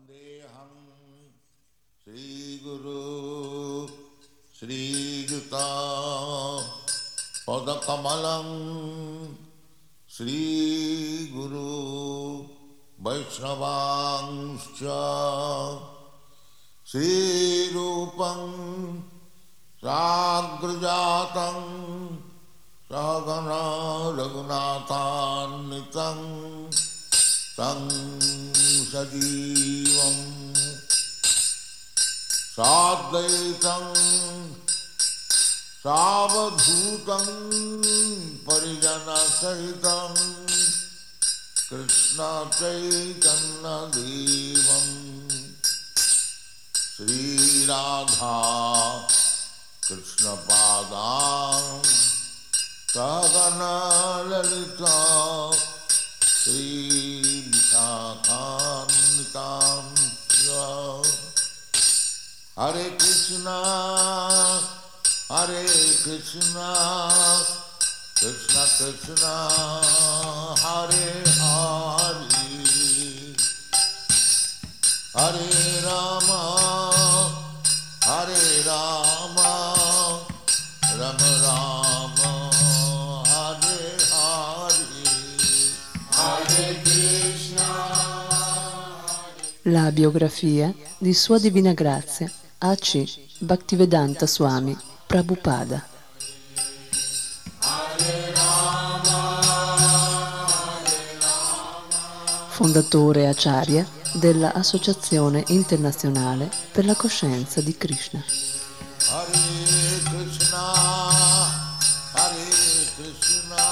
Vandeham Sri Guru Sri Juta Padakamalam Sri Guru Vaishnavangscha Sri Rupam Sagrajatam Sagana Raghunathannitam Tam Sajivam Sadvaitam Savadhutam Parijana Sahitam Krishna Chaitanya Devam Sri Radha Krishna Padam Sagana Lalita Sri Vishakhantam Hare Krishna Krishna Krishna Hare Hare Hare Rama Rama Rama Hare Hare Hare Krishna. La biografia di Sua Divina Grazia A.C. Bhaktivedanta Swami Prabhupada. Fondatore Acharya della Associazione Internazionale per la Coscienza di Krishna. Hare Krishna, Krishna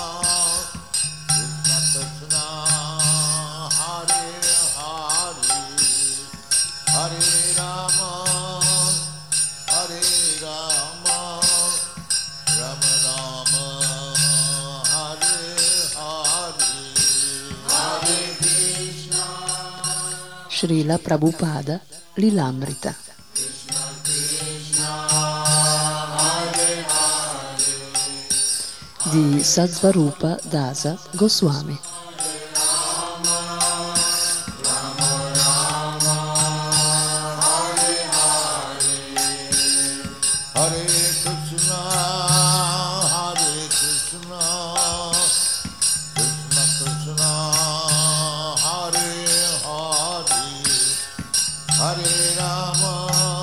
Krishna, Hare Hare, Hare Rama, Rama Rama, Hare Hare, Hare Krishna. Srila Prabhupada Lilamrita. Di Satsvarupa Dasa Goswami. Hare Krishna, Krishna Krishna, Hare Hare, Hare Rama,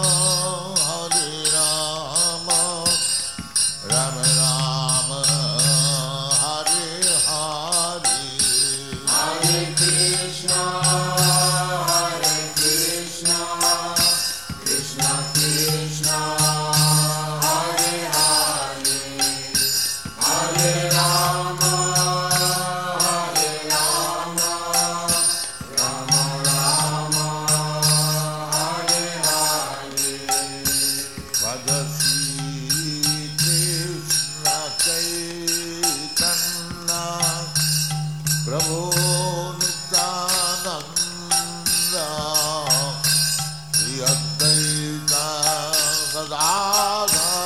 Rama Rama, Hare Hare, Hare Krishna, Krishna Krishna, Hare Hare, Hare Rama, Rama Rama, Hare Hare. Bhagavati Krishna Chaitanya Prabhu Nityananda Shri Advaita Gadadhar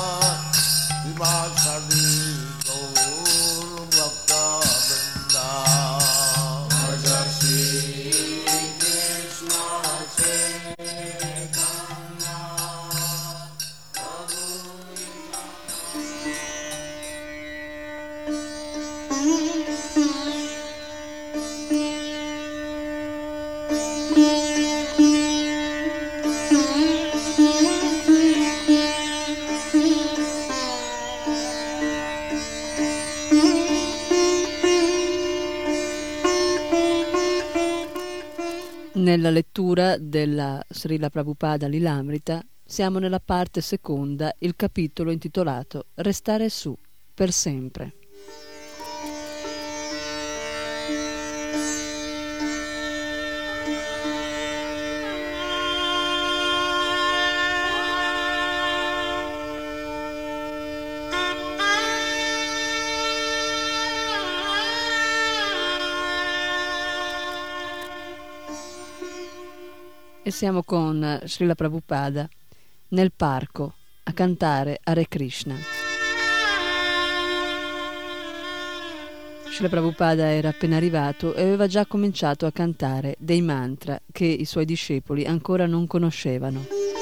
Srivasadi Gaur Bhakta Vrinda. Bhagavati Krishna Chaitanya Nella lettura della Srila Prabhupada Lilamrita siamo nella parte seconda, il capitolo intitolato Restare su per sempre. E siamo con Srila Prabhupada nel parco a cantare Hare Krishna. Srila Prabhupada era appena arrivato e aveva già cominciato a cantare dei mantra che i suoi discepoli ancora non conoscevano.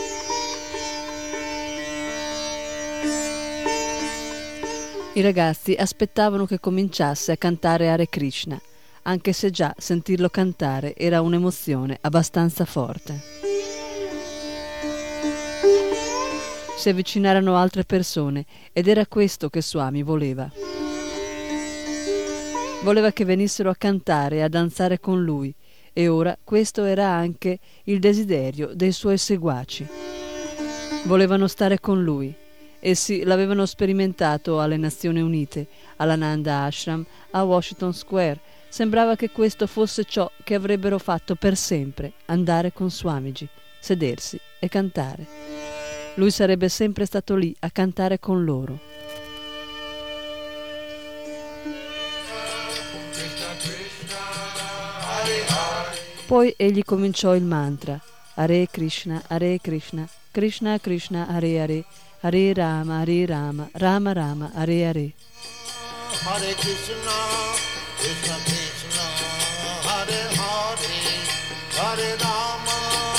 I ragazzi aspettavano che cominciasse a cantare Hare Krishna, anche se già sentirlo cantare era un'emozione abbastanza forte. Si avvicinarono altre persone ed era questo che Swami voleva. Voleva che venissero a cantare e a danzare con lui, e ora questo era anche il desiderio dei suoi seguaci. Volevano stare con lui. Essi l'avevano sperimentato alle Nazioni Unite, all'Ananda Ashram, a Washington Square. Sembrava che questo fosse ciò che avrebbero fatto per sempre, andare con Swamiji, sedersi e cantare. Lui sarebbe sempre stato lì a cantare con loro. Poi egli cominciò il mantra Hare Krishna, Krishna Krishna, Hare Hare, Hare Rama, Rama Rama, Hare Hare. Hare Krishna, Krishna Krishna, Hare Hare, Hare Rama,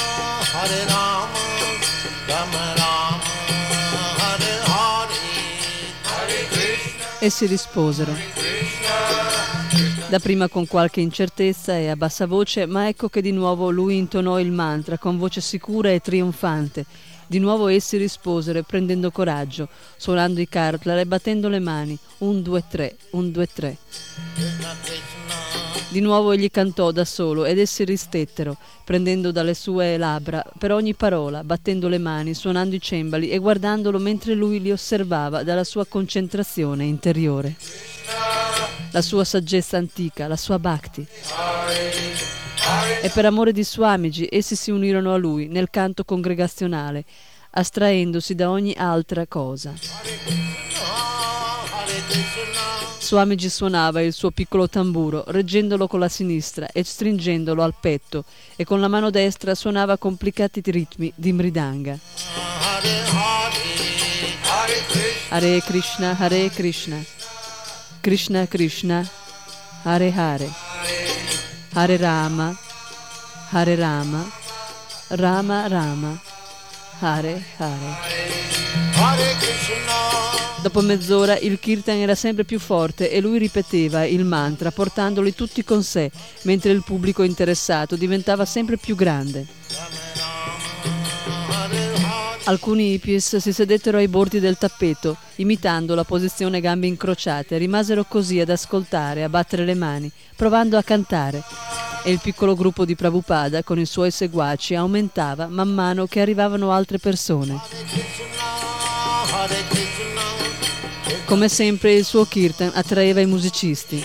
Rama Rama, Hare Hare, Hare Krishna. Essi risposero, dapprima con qualche incertezza e a bassa voce, ma ecco che di nuovo lui intonò il mantra con voce sicura e trionfante. Di nuovo essi risposero prendendo coraggio, suonando i kartlar e battendo le mani, 1, 2, 3, 1, 2, 3. Di nuovo egli cantò da solo ed essi ristettero, prendendo dalle sue labbra per ogni parola, battendo le mani, suonando i cembali e guardandolo mentre lui li osservava dalla sua concentrazione interiore. La sua saggezza antica, la sua bhakti. E per amore di Swamiji essi si unirono a lui nel canto congregazionale, astraendosi da ogni altra cosa. Swamiji suonava il suo piccolo tamburo, reggendolo con la sinistra e stringendolo al petto, e con la mano destra suonava complicati ritmi di mridanga. Hare Krishna, Krishna Krishna, Hare Hare, Hare Rama, Rama Rama, Hare Hare. Dopo mezz'ora il kirtan era sempre più forte e lui ripeteva il mantra portandoli tutti con sé, mentre il pubblico interessato diventava sempre più grande. Alcuni hippies si sedettero ai bordi del tappeto, imitando la posizione gambe incrociate, rimasero così ad ascoltare, a battere le mani, provando a cantare. E il piccolo gruppo di Prabhupada con i suoi seguaci aumentava man mano che arrivavano altre persone. Come sempre il suo kirtan attraeva i musicisti.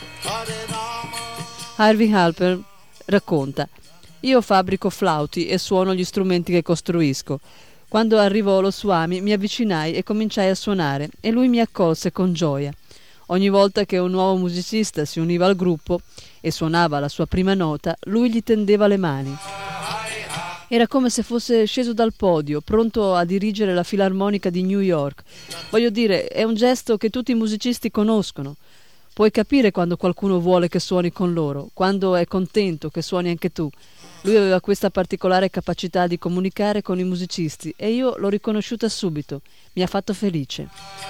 Harvey Halper racconta: io fabbrico flauti e suono gli strumenti che costruisco. Quando arrivò lo Swami mi avvicinai e cominciai a suonare e lui mi accolse con gioia. Ogni volta che un nuovo musicista si univa al gruppo e suonava la sua prima nota, lui gli tendeva le mani. Era come se fosse sceso dal podio, pronto a dirigere la filarmonica di New York. Voglio dire, è un gesto che tutti i musicisti conoscono. Puoi capire quando qualcuno vuole che suoni con loro, quando è contento che suoni anche tu. Lui aveva questa particolare capacità di comunicare con i musicisti e io l'ho riconosciuta subito. Mi ha fatto felice.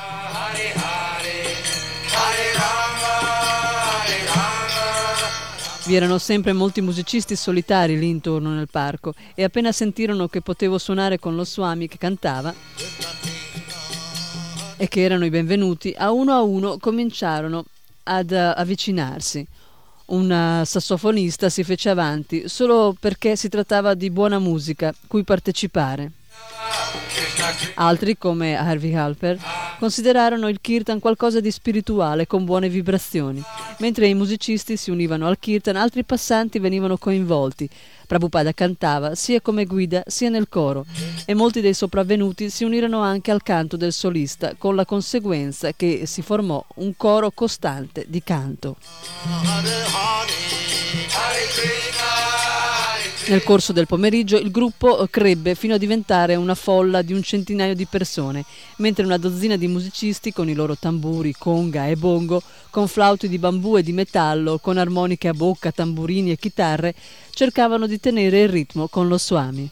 Vi erano sempre molti musicisti solitari lì intorno nel parco e appena sentirono che potevo suonare con lo Swami che cantava e che erano i benvenuti, a uno cominciarono ad avvicinarsi. Un sassofonista si fece avanti solo perché si trattava di buona musica cui partecipare. Altri, come Harvey Halper, considerarono il kirtan qualcosa di spirituale con buone vibrazioni. Mentre i musicisti si univano al kirtan, altri passanti venivano coinvolti. Prabhupada cantava sia come guida sia nel coro e molti dei sopravvenuti si unirono anche al canto del solista, con la conseguenza che si formò un coro costante di canto. Nel corso del pomeriggio il gruppo crebbe fino a diventare una folla di un centinaio di persone, mentre una dozzina di musicisti con i loro tamburi, conga e bongo, con flauti di bambù e di metallo, con armoniche a bocca, tamburini e chitarre, cercavano di tenere il ritmo con lo swami.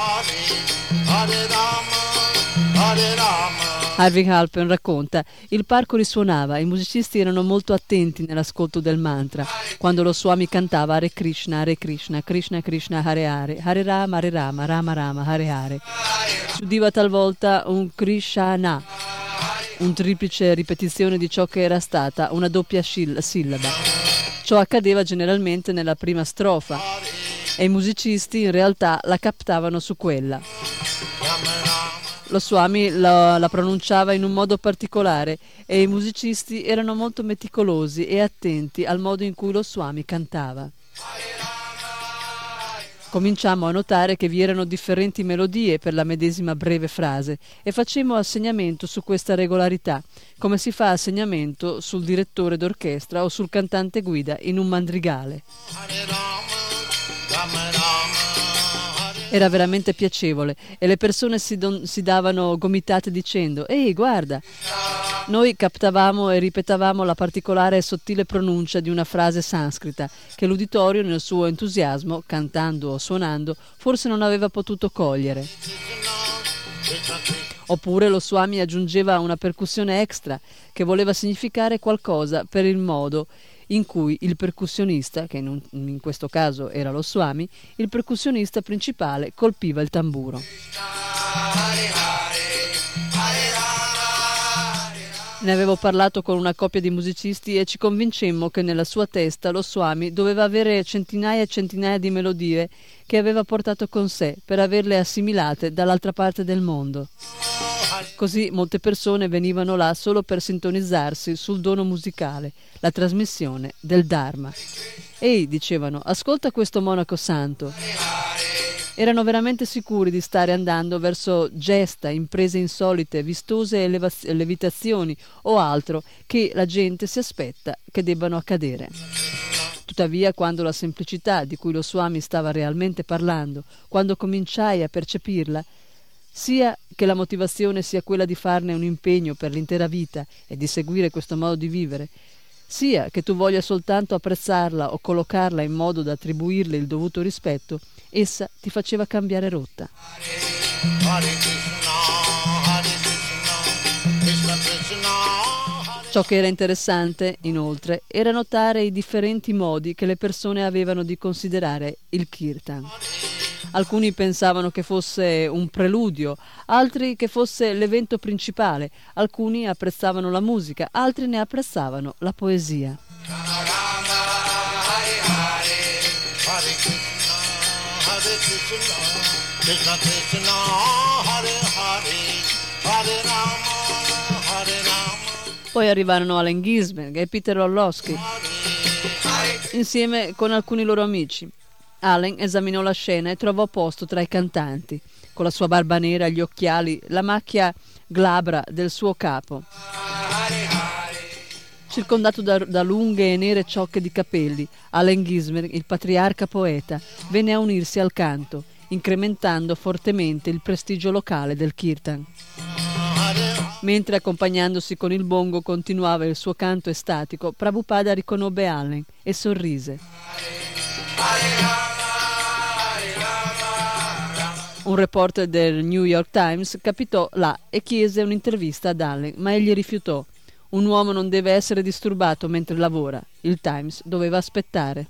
Harvey Halpern racconta: il parco risuonava, i musicisti erano molto attenti nell'ascolto del mantra. Quando lo swami cantava Hare Krishna, Krishna Krishna, Hare Hare, Hare Rama, Rama Rama, Hare Hare, si udiva talvolta un Krishna, un triplice ripetizione di ciò che era stata una doppia sillaba. Ciò accadeva generalmente nella prima strofa e i musicisti in realtà la captavano su quella. Lo swami la pronunciava in un modo particolare e i musicisti erano molto meticolosi e attenti al modo in cui lo swami cantava. Cominciammo a notare che vi erano differenti melodie per la medesima breve frase e facemmo assegnamento su questa regolarità, come si fa assegnamento sul direttore d'orchestra o sul cantante guida in un madrigale. Era veramente piacevole e le persone si davano gomitate dicendo «Ehi, guarda!». Noi captavamo e ripetavamo la particolare e sottile pronuncia di una frase sanscrita che l'uditorio nel suo entusiasmo, cantando o suonando, forse non aveva potuto cogliere. Oppure lo swami aggiungeva una percussione extra che voleva significare qualcosa per il modo in cui il percussionista, che in questo caso era lo swami, il percussionista principale colpiva il tamburo. Ne avevo parlato con una coppia di musicisti e ci convincemmo che nella sua testa lo swami doveva avere centinaia e centinaia di melodie che aveva portato con sé per averle assimilate dall'altra parte del mondo. Così molte persone venivano là solo per sintonizzarsi sul dono musicale, la trasmissione del Dharma. Ehi, dicevano, ascolta questo monaco santo. Erano veramente sicuri di stare andando verso gesta, imprese insolite, vistose levitazioni o altro che la gente si aspetta che debbano accadere. Tuttavia, quando la semplicità di cui lo swami stava realmente parlando, quando cominciai a percepirla, sia che la motivazione sia quella di farne un impegno per l'intera vita e di seguire questo modo di vivere, sia che tu voglia soltanto apprezzarla o collocarla in modo da attribuirle il dovuto rispetto, essa ti faceva cambiare rotta. Ciò che era interessante, inoltre, era notare i differenti modi che le persone avevano di considerare il kirtan. Alcuni pensavano che fosse un preludio, altri che fosse l'evento principale, alcuni apprezzavano la musica, altri ne apprezzavano la poesia. Poi arrivarono Allen Ginsberg e Peter Orlowski, insieme con alcuni loro amici. Allen esaminò la scena e trovò posto tra i cantanti, con la sua barba nera, gli occhiali, la macchia glabra del suo capo. Circondato da lunghe e nere ciocche di capelli, Allen Ginsberg, il patriarca poeta, venne a unirsi al canto, incrementando fortemente il prestigio locale del kirtan. Mentre accompagnandosi con il bongo continuava il suo canto estatico, Prabhupada riconobbe Allen e sorrise. Un reporter del New York Times capitò là e chiese un'intervista ad Allen, ma egli rifiutò. Un uomo non deve essere disturbato mentre lavora. Il Times doveva aspettare.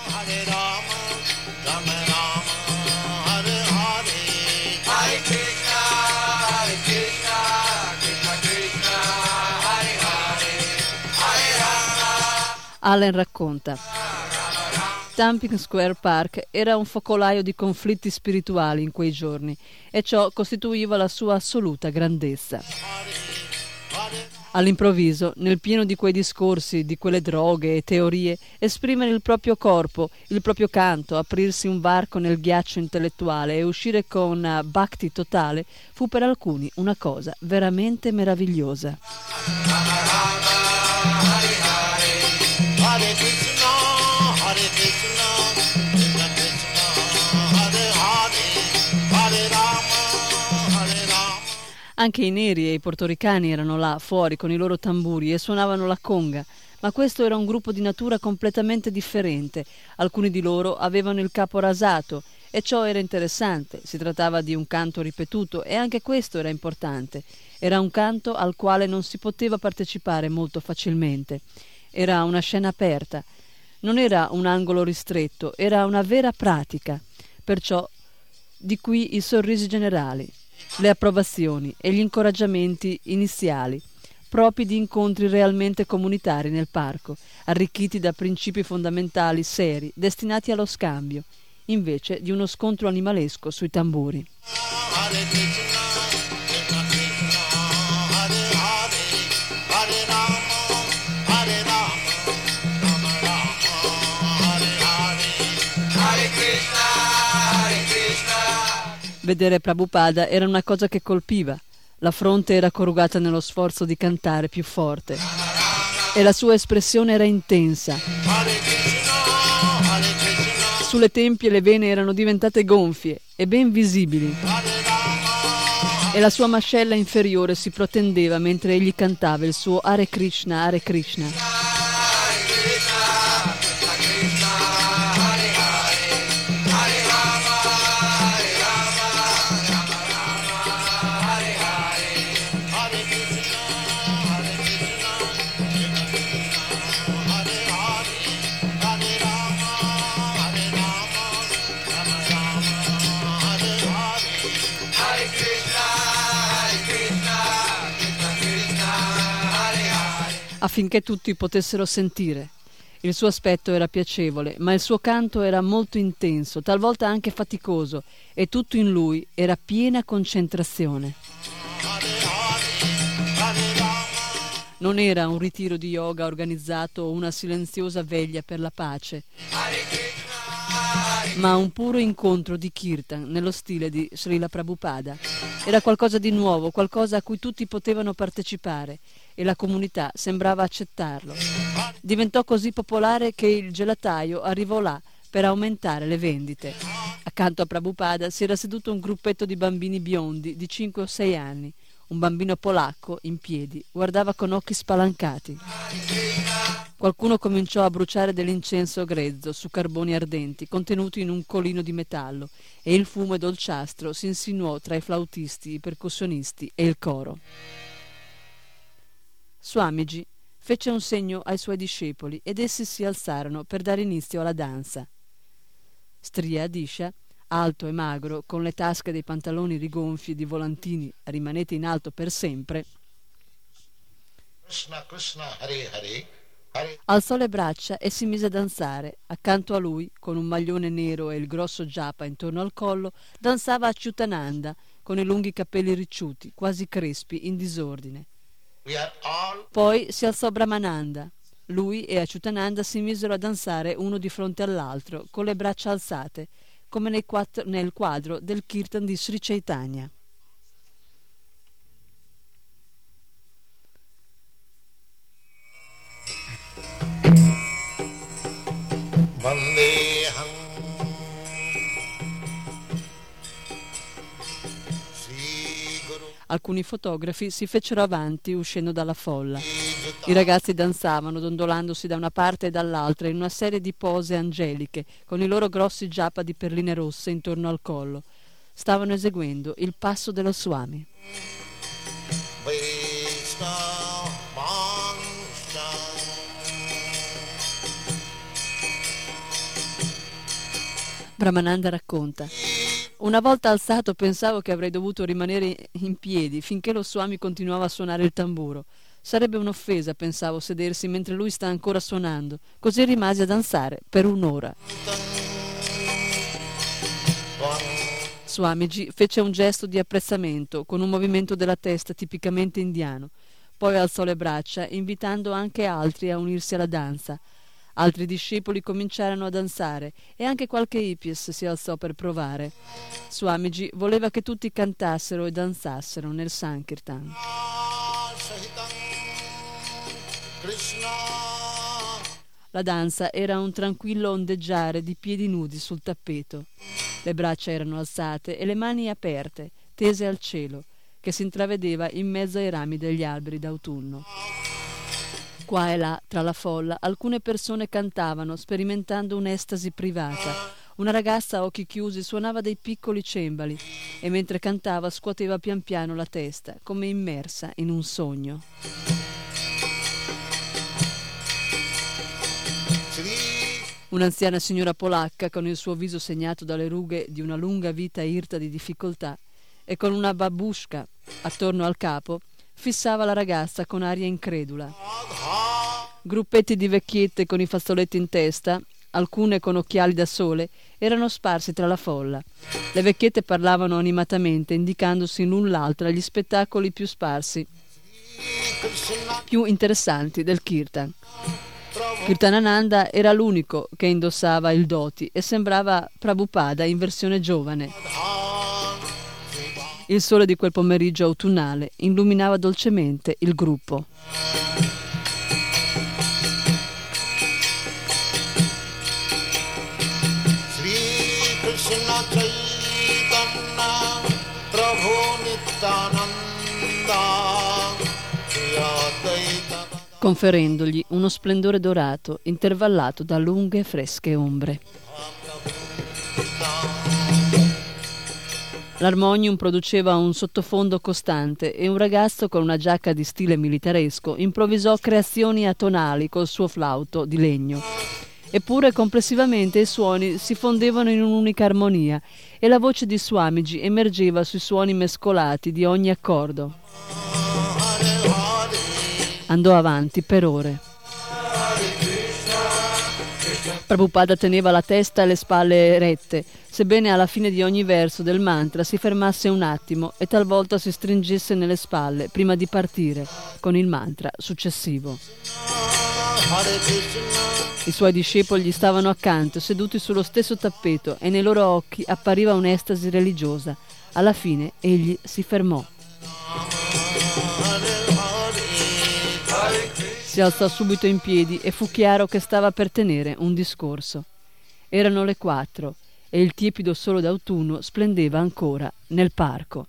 Allen racconta: Tompkins Square Park era un focolaio di conflitti spirituali in quei giorni e ciò costituiva la sua assoluta grandezza. All'improvviso, nel pieno di quei discorsi, di quelle droghe e teorie, esprimere il proprio corpo, il proprio canto, aprirsi un varco nel ghiaccio intellettuale e uscire con bhakti totale fu per alcuni una cosa veramente meravigliosa. Anche i neri e i portoricani erano là, fuori, con i loro tamburi e suonavano la conga, ma questo era un gruppo di natura completamente differente. Alcuni di loro avevano il capo rasato e ciò era interessante. Si trattava di un canto ripetuto e anche questo era importante. Era un canto al quale non si poteva partecipare molto facilmente. Era una scena aperta. Non era un angolo ristretto, era una vera pratica. Perciò di qui i sorrisi generali, le approvazioni e gli incoraggiamenti iniziali, propri di incontri realmente comunitari nel parco, arricchiti da principi fondamentali seri, destinati allo scambio, invece di uno scontro animalesco sui tamburi. Hare Krishna, Krishna Krishna, Hare Hare, Hare Rama, Rama Rama, Hare Hare, Hare Krishna, Hare Krishna. Vedere Prabhupada era una cosa che colpiva. La fronte era corrugata nello sforzo di cantare più forte e la sua espressione era intensa. Hare Krishna, Hare Krishna, Sulle tempie le vene erano diventate gonfie e ben visibili Hare Rama, e la sua mascella inferiore si protendeva mentre egli cantava il suo Hare Krishna, Hare Krishna. Hare Krishna, Krishna Krishna, Hare Hare, Hare Rama, Rama Rama, Hare Hare, Hare Krishna, Hare Krishna, Krishna Krishna, Hare Hare, Hare Rama, Rama Rama, Hare Hare, Hare Krishna, Krishna Krishna, Hare Hare. Affinché tutti potessero sentire. Il suo aspetto era piacevole, ma il suo canto era molto intenso, talvolta anche faticoso, e tutto in lui era piena concentrazione. Non era un ritiro di yoga organizzato o una silenziosa veglia per la pace, ma un puro incontro di kirtan nello stile di Srila Prabhupada. Era qualcosa di nuovo, qualcosa a cui tutti potevano partecipare e la comunità sembrava accettarlo. Diventò così popolare che il gelataio arrivò là per aumentare le vendite. Accanto a Prabhupada si era seduto un gruppetto di bambini biondi di 5 o 6 anni. Un bambino polacco, in piedi, guardava con occhi spalancati. Qualcuno cominciò a bruciare dell'incenso grezzo su carboni ardenti contenuti in un colino di metallo e il fumo dolciastro si insinuò tra i flautisti, i percussionisti e il coro. Swamiji fece un segno ai suoi discepoli ed essi si alzarono per dare inizio alla danza. Striya Adisha, alto e magro, con le tasche dei pantaloni rigonfi di volantini rimanete in alto per sempre, Krishna Krishna, Hare Hare, Hare alzò le braccia e si mise a danzare. Accanto a lui, con un maglione nero e il grosso japa intorno al collo, danzava Achyutananda, con i lunghi capelli ricciuti, quasi crespi, in disordine. we are all Poi si alzò Brahmananda. Lui e Achyutananda si misero a danzare uno di fronte all'altro, con le braccia alzate, come nel quadro del Kirtan di Sri Chaitanya. Vandeham Sri Guru Alcuni fotografi si fecero avanti uscendo dalla folla. I ragazzi danzavano, dondolandosi da una parte e dall'altra in una serie di pose angeliche, con i loro grossi japa di perline rosse intorno al collo. Stavano eseguendo il passo dello Swami. Vaishnava Vansha Brahmananda racconta: una volta alzato pensavo che avrei dovuto rimanere in piedi finché lo Swami continuava a suonare il tamburo. Sarebbe un'offesa, pensavo, sedersi mentre lui sta ancora suonando. Così rimasi a danzare per un'ora. Swamiji fece un gesto di apprezzamento con un movimento della testa tipicamente indiano. Poi alzò le braccia, invitando anche altri a unirsi alla danza. Altri discepoli cominciarono a danzare e anche qualche hippies si alzò per provare. Swamiji voleva che tutti cantassero e danzassero nel Sankirtan. Sahitam Krishna La danza era un tranquillo ondeggiare di piedi nudi sul tappeto. Le braccia erano alzate e le mani aperte, tese al cielo. che si intravedeva in mezzo ai rami degli alberi d'autunno. Qua e là, tra la folla, alcune persone cantavano, sperimentando un'estasi privata. Una ragazza a occhi chiusi suonava dei piccoli cembali e mentre cantava scuoteva pian piano la testa, come immersa in un sogno. Un'anziana signora polacca, con il suo viso segnato dalle rughe di una lunga vita irta di difficoltà e con una babushka attorno al capo, fissava la ragazza con aria incredula. Gruppetti di vecchiette con i fazzoletti in testa, alcune con occhiali da sole, erano sparsi tra la folla. Le vecchiette parlavano animatamente, indicandosi l'un l'altra gli spettacoli più sparsi, più interessanti del kirtan. Kirtanananda era l'unico che indossava il dhoti e sembrava Prabhupada in versione giovane. Il sole di quel pomeriggio autunnale illuminava dolcemente il gruppo. Conferendogli uno splendore dorato intervallato da lunghe e fresche ombre. L'armonium produceva un sottofondo costante e un ragazzo con una giacca di stile militaresco improvvisò creazioni atonali col suo flauto di legno. Eppure complessivamente i suoni si fondevano in un'unica armonia e la voce di Swamiji emergeva sui suoni mescolati di ogni accordo. Andò avanti per ore. Prabhupada teneva la testa e le spalle rette, sebbene alla fine di ogni verso del mantra si fermasse un attimo e talvolta si stringesse nelle spalle prima di partire con il mantra successivo. I suoi discepoli gli stavano accanto, seduti sullo stesso tappeto, e nei loro occhi appariva un'estasi religiosa. Alla fine egli si fermò. Si alzò subito in piedi e fu chiaro che stava per tenere un discorso. Erano le 4 e il tiepido sole d'autunno splendeva ancora nel parco.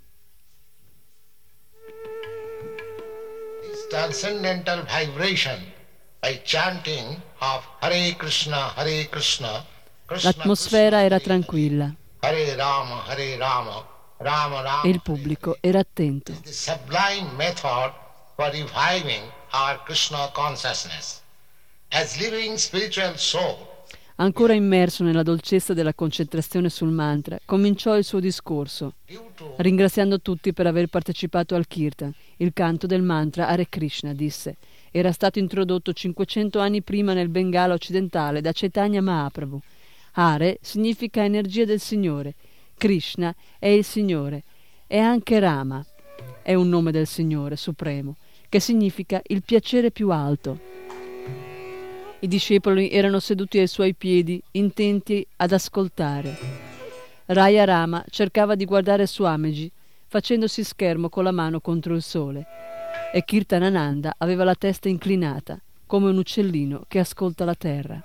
This transcendental vibration by chanting of Hare Krishna, Krishna L'atmosfera era tranquilla Hare Rama, Rama Rama. e il pubblico era attento. The sublime method for reviving our Krishna consciousness as living spiritual soul. Ancora immerso nella dolcezza della concentrazione sul mantra, cominciò il suo discorso, ringraziando tutti per aver partecipato al Kirtan. Il canto del mantra Hare Krishna, disse, era stato introdotto 500 anni prima nel Bengala occidentale da Chaitanya Mahaprabhu. Hare significa energia del Signore, Krishna è il Signore, e anche Rama è un nome del Signore Supremo, che significa il piacere più alto. I discepoli erano seduti ai suoi piedi, intenti ad ascoltare. Raya Rama cercava di guardare Swamiji, facendosi schermo con la mano contro il sole, e Kirtanananda aveva la testa inclinata, come un uccellino che ascolta la terra.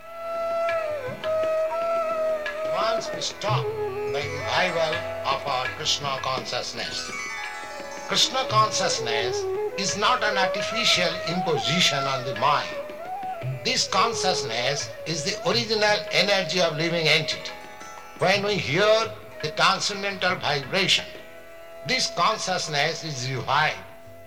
Once we stop the revival of our Krishna consciousness. Krishna consciousness is not an artificial imposition on the mind. This consciousness is the original energy of living entity. When we hear the transcendental vibration, this consciousness is revived.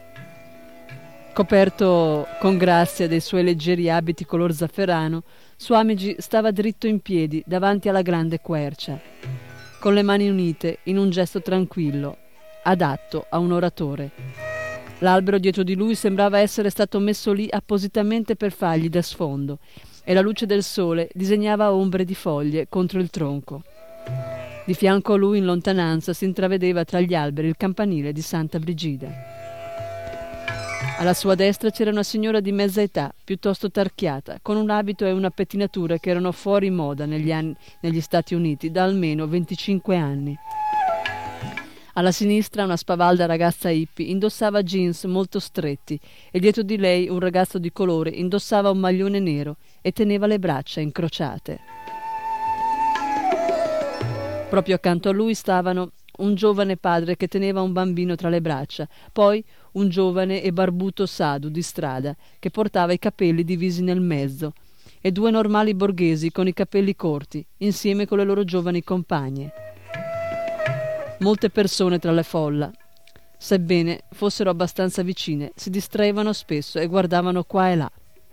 Coperto con grazia dei suoi leggeri abiti color zafferano, Swamiji stava dritto in piedi davanti alla grande quercia, con le mani unite in un gesto tranquillo, adatto a un oratore. L'albero dietro di lui sembrava essere stato messo lì appositamente per fargli da sfondo, e la luce del sole disegnava ombre di foglie contro il tronco. Di fianco a lui, in lontananza, si intravedeva tra gli alberi il campanile di Santa Brigida. Alla sua destra c'era una signora di mezza età, piuttosto tarchiata, con un abito e una pettinatura che erano fuori moda negli Stati Uniti da almeno 25 anni. Alla sinistra una spavalda ragazza hippie indossava jeans molto stretti e dietro di lei un ragazzo di colore indossava un maglione nero e teneva le braccia incrociate. Proprio accanto a lui stavano un giovane padre che teneva un bambino tra le braccia, poi un giovane e barbuto sadhu di strada che portava i capelli divisi nel mezzo, e due normali borghesi con i capelli corti, insieme con le loro giovani compagne. Molte persone tra la folla, sebbene fossero abbastanza vicine, si distraevano spesso e guardavano qua e là.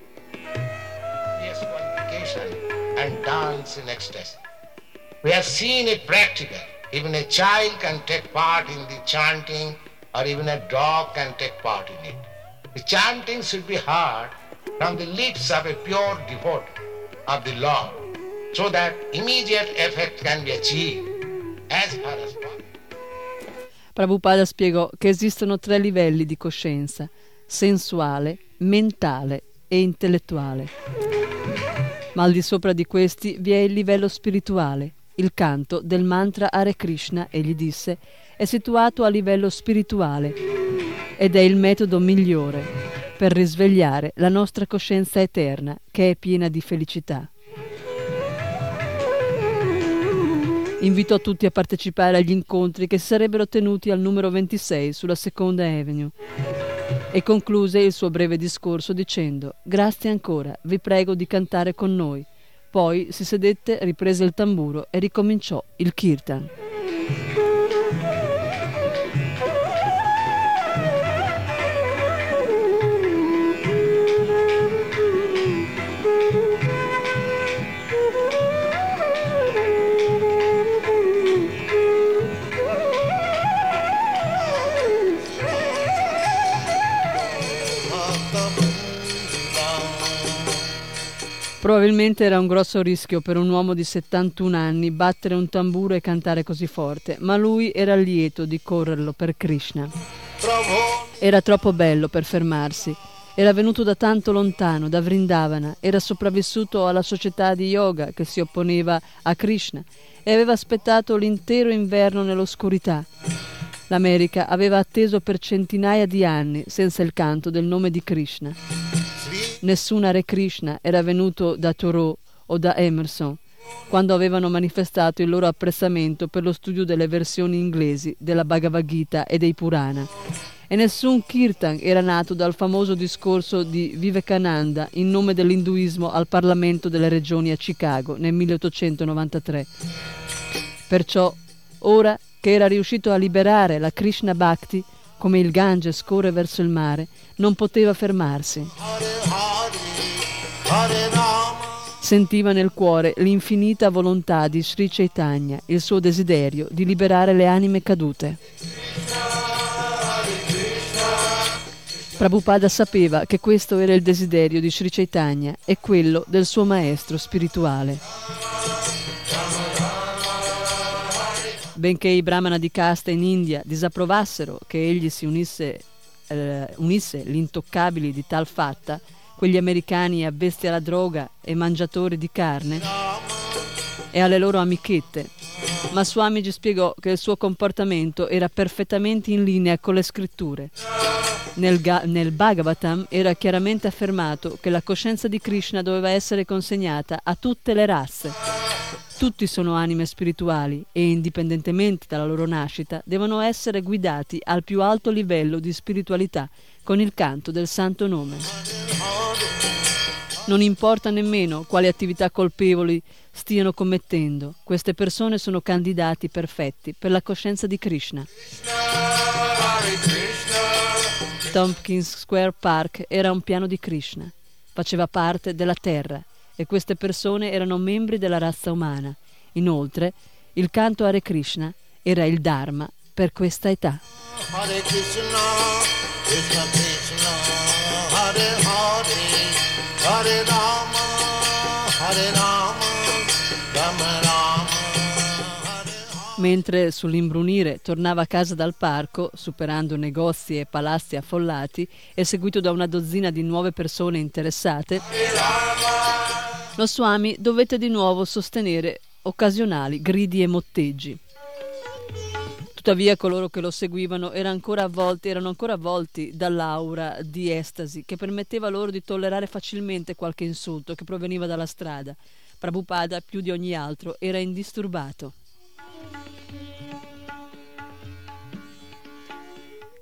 And dance in ecstasy. We have seen it practical. Even a child can take part in the chanting, or even a dog can take part in it. The chanting should be heard from the lips of a pure devotee of the Lord, so that immediate effect can be achieved as far as possible. Prabhupada spiegò che esistono 3 livelli di coscienza: sensuale, mentale e intellettuale. Ma al di sopra di questi vi è il livello spirituale. Il canto del mantra Hare Krishna, egli disse, è situato a livello spirituale ed è il metodo migliore per risvegliare la nostra coscienza eterna, che è piena di felicità. Invitò tutti a partecipare agli incontri che si sarebbero tenuti al numero 26 sulla Seconda Avenue e concluse il suo breve discorso dicendo: «Grazie ancora, vi prego di cantare con noi». Poi si sedette, riprese il tamburo e ricominciò il kirtan. Probabilmente era un grosso rischio per un uomo di 71 anni battere un tamburo e cantare così forte, ma lui era lieto di correrlo per Krishna. Era troppo bello per fermarsi. Era venuto da tanto lontano, da Vrindavana, era sopravvissuto alla società di yoga che si opponeva a Krishna e aveva aspettato l'intero inverno nell'oscurità. L'America aveva atteso per centinaia di anni senza il canto del nome di Krishna. Nessun Hare Krishna era venuto da Thoreau o da Emerson quando avevano manifestato il loro apprezzamento per lo studio delle versioni inglesi della Bhagavad Gita e dei Purana, e nessun kirtan era nato dal famoso discorso di Vivekananda in nome dell'induismo al Parlamento delle Regioni a Chicago nel 1893. Perciò, ora che era riuscito a liberare la Krishna Bhakti, come il Gange scorre verso il mare, non poteva fermarsi. Sentiva nel cuore l'infinita volontà di Sri Chaitanya, il suo desiderio di liberare le anime cadute. Prabhupada sapeva che questo era il desiderio di Sri Chaitanya e quello del suo maestro spirituale. Benché i brahmana di casta in India disapprovassero che egli si unisse gli intoccabili di tal fatta, quegli americani avvesti alla droga e mangiatori di carne, e alle loro amichette, ma Swamiji spiegò che il suo comportamento era perfettamente in linea con le scritture. Nel Bhagavatam era chiaramente affermato che la coscienza di Krishna doveva essere consegnata a tutte le razze. Tutti sono anime spirituali e, indipendentemente dalla loro nascita, devono essere guidati al più alto livello di spiritualità con il canto del santo nome. Non importa nemmeno quali attività colpevoli stiano commettendo, queste persone sono candidati perfetti per la coscienza di Krishna. Tompkins Square Park era un piano di Krishna, faceva parte della terra, e queste persone erano membri della razza umana. Inoltre, il canto Hare Krishna era il Dharma per questa età. Hare Krishna, Krishna Krishna, Hare Hare, Hare Rama, Hare Rama, Rama Rama. Mentre sull'imbrunire tornava a casa dal parco, superando negozi e palazzi affollati e seguito da una dozzina di nuove persone interessate, lo Swami dovette di nuovo sostenere occasionali gridi e motteggi. Tuttavia coloro che lo seguivano erano ancora avvolti dall'aura di estasi che permetteva loro di tollerare facilmente qualche insulto che proveniva dalla strada. Prabhupada, più di ogni altro, era indisturbato.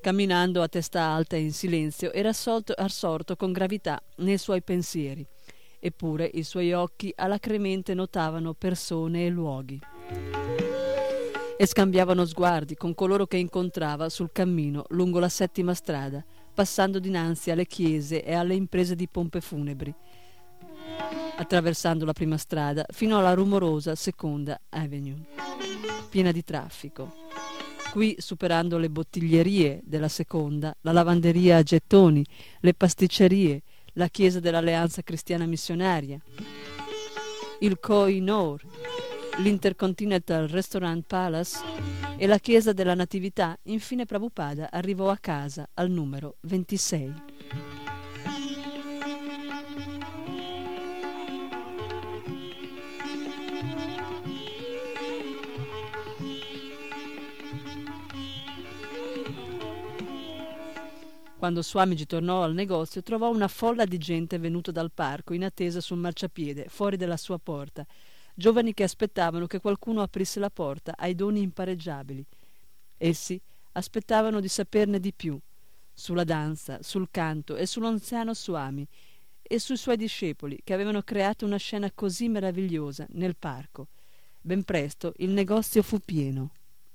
Camminando a testa alta e in silenzio, era assorto con gravità nei suoi pensieri. Eppure i suoi occhi alacremente notavano persone e luoghi e scambiavano sguardi con coloro che incontrava sul cammino lungo la 7ª strada, passando dinanzi alle chiese e alle imprese di pompe funebri, attraversando la prima strada fino alla rumorosa 2nd Avenue, piena di traffico. Qui, superando le bottiglierie della seconda, la lavanderia a gettoni, le pasticcerie, la chiesa dell'Alleanza Cristiana Missionaria, il Koh-i-Noor, l'Intercontinental Restaurant Palace e la chiesa della Natività, infine Prabhupada arrivò a casa al numero 26. Quando Swamiji tornò al negozio, trovò una folla di gente venuta dal parco in attesa sul marciapiede, fuori della sua porta. Giovani che aspettavano che qualcuno aprisse la porta ai doni impareggiabili. Essi aspettavano di saperne di più, sulla danza, sul canto e sull'anziano Swami e sui suoi discepoli che avevano creato una scena così meravigliosa nel parco. Ben presto il negozio fu pieno.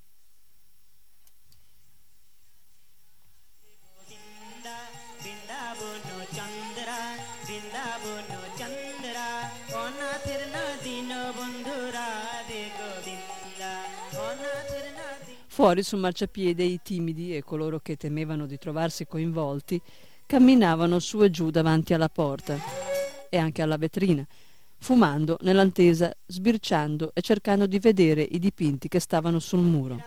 Fuori sul marciapiede i timidi e coloro che temevano di trovarsi coinvolti camminavano su e giù davanti alla porta e anche alla vetrina, fumando nell'attesa, sbirciando e cercando di vedere i dipinti che stavano sul muro.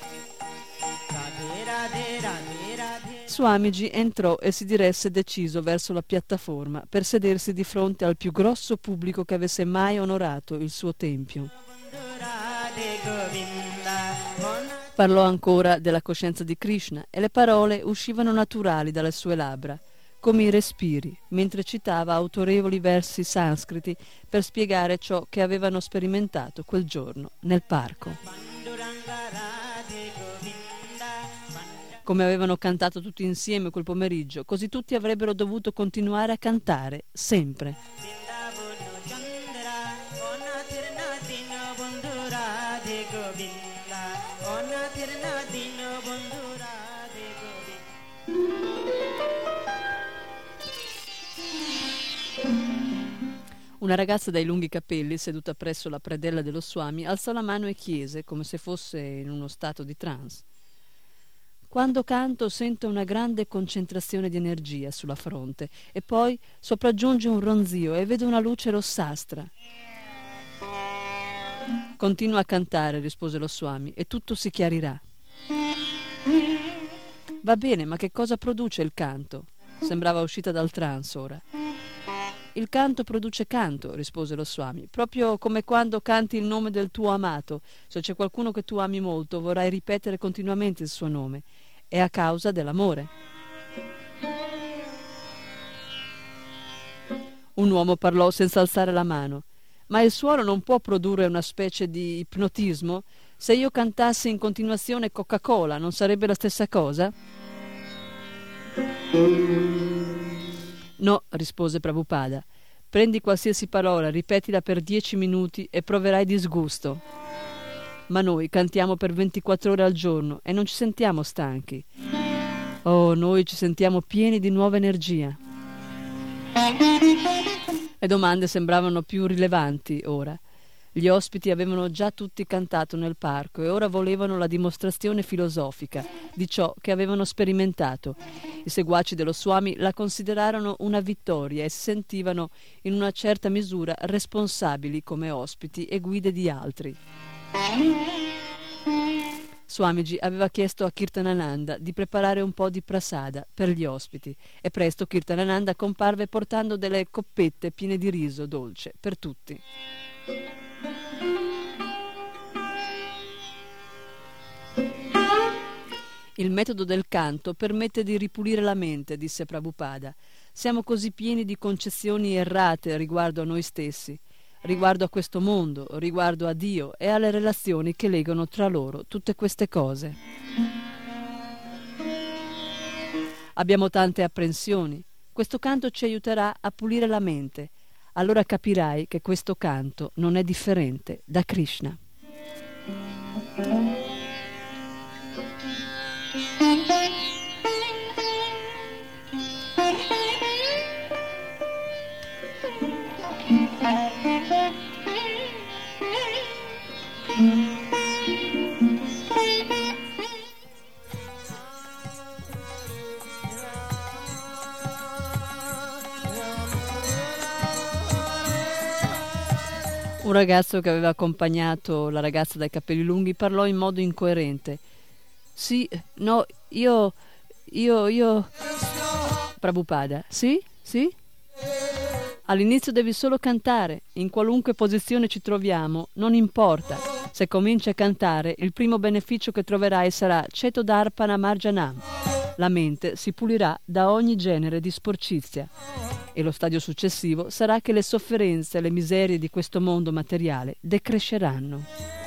Swamiji entrò e si diresse deciso verso la piattaforma per sedersi di fronte al più grosso pubblico che avesse mai onorato il suo tempio. Parlò ancora della coscienza di Krishna e le parole uscivano naturali dalle sue labbra, come i respiri, mentre citava autorevoli versi sanscriti per spiegare ciò che avevano sperimentato quel giorno nel parco. Come avevano cantato tutti insieme quel pomeriggio, così tutti avrebbero dovuto continuare a cantare, sempre. Una ragazza dai lunghi capelli, seduta presso la predella dello Swami, alzò la mano e chiese, come se fosse in uno stato di trance: «Quando canto sento una grande concentrazione di energia sulla fronte e poi sopraggiunge un ronzio e vedo una luce rossastra». «Continua a cantare», rispose lo Swami, «e tutto si chiarirà». «Va bene, ma che cosa produce il canto?» Sembrava uscita dal trance ora. «Il canto produce canto», rispose lo Swami, «proprio come quando canti il nome del tuo amato. Se c'è qualcuno che tu ami molto, vorrai ripetere continuamente il suo nome. È a causa dell'amore». Un uomo parlò senza alzare la mano: «Ma il suono non può produrre una specie di ipnotismo? Se io cantassi in continuazione Coca-Cola, non sarebbe la stessa cosa?» «No», rispose Prabhupada, «prendi qualsiasi parola, ripetila per 10 minuti e proverai disgusto. Ma noi cantiamo per 24 ore al giorno e non ci sentiamo stanchi. Oh, noi ci sentiamo pieni di nuova energia». Le domande sembravano più rilevanti ora. Gli ospiti avevano già tutti cantato nel parco e ora volevano la dimostrazione filosofica di ciò che avevano sperimentato. I seguaci dello Swami la considerarono una vittoria e si sentivano in una certa misura responsabili come ospiti e guide di altri. Swamiji aveva chiesto a Kirtanananda di preparare un po' di prasada per gli ospiti e presto Kirtanananda comparve portando delle coppette piene di riso dolce per tutti. «Il metodo del canto permette di ripulire la mente», disse Prabhupada. «Siamo così pieni di concezioni errate riguardo a noi stessi, riguardo a questo mondo, riguardo a Dio e alle relazioni che legano tra loro tutte queste cose». abbiamo tante apprensioni. Questo canto ci aiuterà a pulire la mente. Allora capirai che questo canto non è differente da Krishna. Un ragazzo che aveva accompagnato la ragazza dai capelli lunghi parlò in modo incoerente. Sì, no, io... Prabhupada, sì? Sì? All'inizio devi solo cantare, in qualunque posizione ci troviamo, non importa. Se cominci a cantare, il primo beneficio che troverai sarà Cetodarpana Marjanam. La mente si pulirà da ogni genere di sporcizia. E lo stadio successivo sarà che le sofferenze e le miserie di questo mondo materiale decresceranno.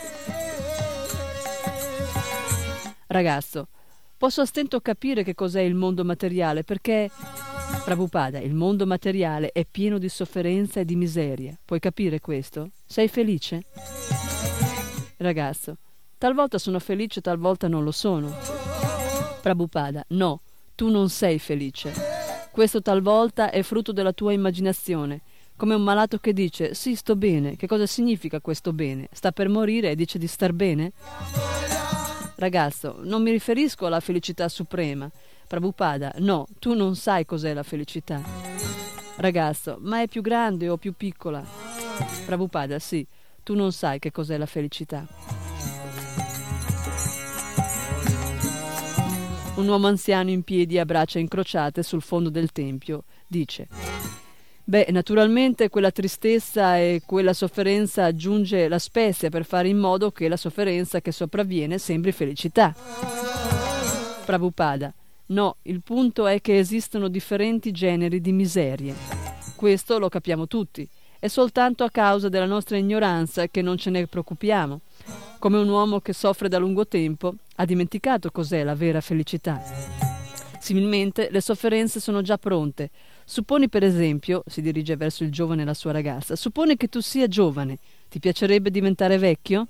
Ragazzo, posso a stento capire che cos'è il mondo materiale perché, Prabhupada, il mondo materiale è pieno di sofferenza e di miseria. Puoi capire questo? Sei felice? Ragazzo, talvolta sono felice, talvolta non lo sono. Prabhupada, no, tu non sei felice. Questo talvolta è frutto della tua immaginazione, come un malato che dice «Sì, sto bene». Che cosa significa questo bene? Sta per morire e dice di star bene? Ragazzo, non mi riferisco alla felicità suprema. Prabhupada, no, tu non sai cos'è la felicità. Ragazzo, ma è più grande o più piccola? Prabhupada, sì, tu non sai che cos'è la felicità. Un uomo anziano in piedi a braccia incrociate sul fondo del tempio dice: beh, naturalmente quella tristezza e quella sofferenza aggiunge la spezia per fare in modo che la sofferenza che sopravviene sembri felicità. Prabhupada, no, il punto è che esistono differenti generi di miserie. Questo lo capiamo tutti. È soltanto a causa della nostra ignoranza che non ce ne preoccupiamo. Come un uomo che soffre da lungo tempo ha dimenticato cos'è la vera felicità. Similmente, le sofferenze sono già pronte. Supponi per esempio, si dirige verso il giovane e la sua ragazza, supponi che tu sia giovane, ti piacerebbe diventare vecchio?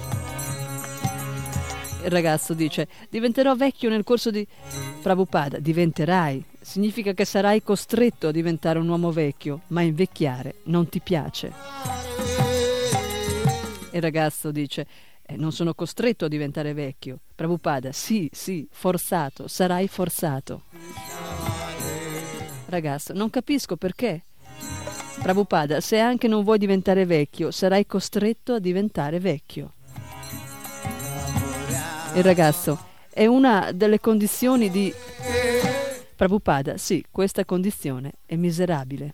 Il ragazzo dice, diventerò vecchio nel corso di... Prabhupada, diventerai. Significa che sarai costretto a diventare un uomo vecchio, ma invecchiare non ti piace. Il ragazzo dice, non sono costretto a diventare vecchio. Prabhupada, sì, forzato, sarai forzato. Ragazzo, non capisco perché. Prabhupada, se anche non vuoi diventare vecchio, sarai costretto a diventare vecchio. Il ragazzo, è una delle condizioni di... Prabhupada, sì, questa condizione è miserabile.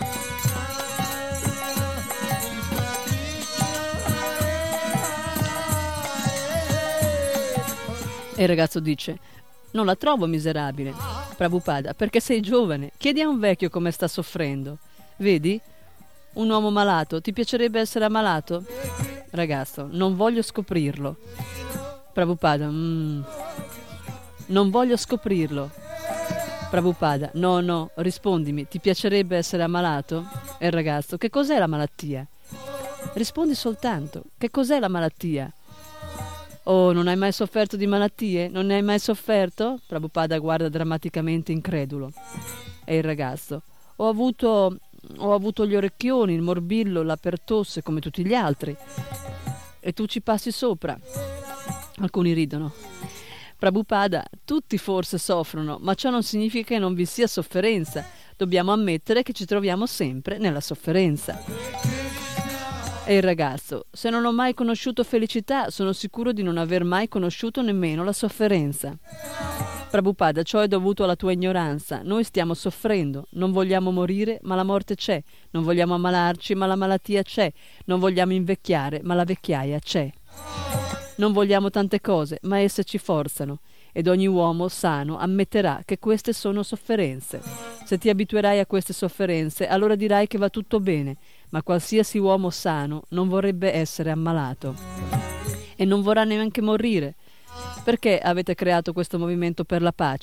E il ragazzo dice, non la trovo miserabile. Prabhupada, perché sei giovane, chiedi a un vecchio come sta soffrendo. Vedi? Un uomo malato, ti piacerebbe essere ammalato? Ragazzo, non voglio scoprirlo. Prabhupada, non voglio scoprirlo. Prabhupada, no, rispondimi, ti piacerebbe essere ammalato? E il ragazzo, che cos'è la malattia? Rispondi soltanto, che cos'è la malattia? Oh, non hai mai sofferto di malattie? Non ne hai mai sofferto? Prabhupada guarda drammaticamente incredulo. E il ragazzo, ho avuto gli orecchioni, il morbillo, la pertosse come tutti gli altri. E tu ci passi sopra. Alcuni ridono. Prabhupada, tutti forse soffrono, ma ciò non significa che non vi sia sofferenza. Dobbiamo ammettere che ci troviamo sempre nella sofferenza. E il ragazzo, se non ho mai conosciuto felicità, sono sicuro di non aver mai conosciuto nemmeno la sofferenza. Prabhupada, ciò è dovuto alla tua ignoranza. Noi stiamo soffrendo, non vogliamo morire, ma la morte c'è. Non vogliamo ammalarci, ma la malattia c'è. Non vogliamo invecchiare, ma la vecchiaia c'è. Non vogliamo tante cose, ma esse ci forzano. Ed ogni uomo sano ammetterà che queste sono sofferenze. Se ti abituerai a queste sofferenze, allora dirai che va tutto bene, ma qualsiasi uomo sano non vorrebbe essere ammalato. E non vorrà neanche morire. Perché avete creato questo movimento per la pace?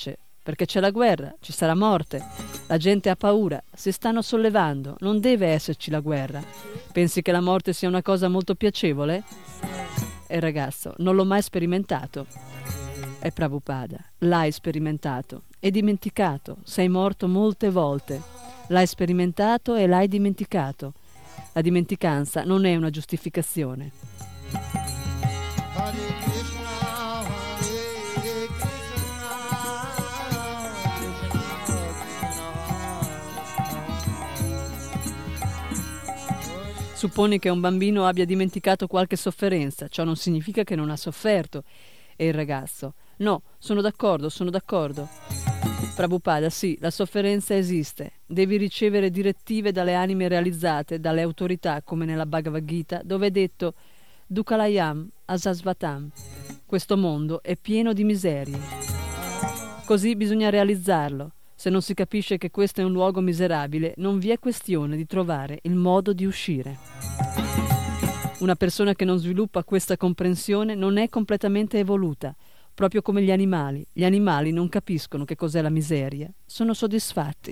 Perché c'è la guerra, ci sarà morte. La gente ha paura, si stanno sollevando, non deve esserci la guerra. Pensi che la morte sia una cosa molto piacevole? E il ragazzo, non l'ho mai sperimentato. E Prabhupada, l'hai sperimentato e dimenticato, sei morto molte volte. L'hai sperimentato e l'hai dimenticato. La dimenticanza non è una giustificazione. Supponi che un bambino abbia dimenticato qualche sofferenza, ciò non significa che non ha sofferto. E il ragazzo, no, sono d'accordo. Prabhupada, sì, la sofferenza esiste. Devi ricevere direttive dalle anime realizzate, dalle autorità, come nella Bhagavad Gita, dove è detto Dukalayam Asasvatam. Questo mondo è pieno di miserie. Così bisogna realizzarlo. Se non si capisce che questo è un luogo miserabile, non vi è questione di trovare il modo di uscire. Una persona che non sviluppa questa comprensione non è completamente evoluta, proprio come gli animali. Gli animali non capiscono che cos'è la miseria, sono soddisfatti.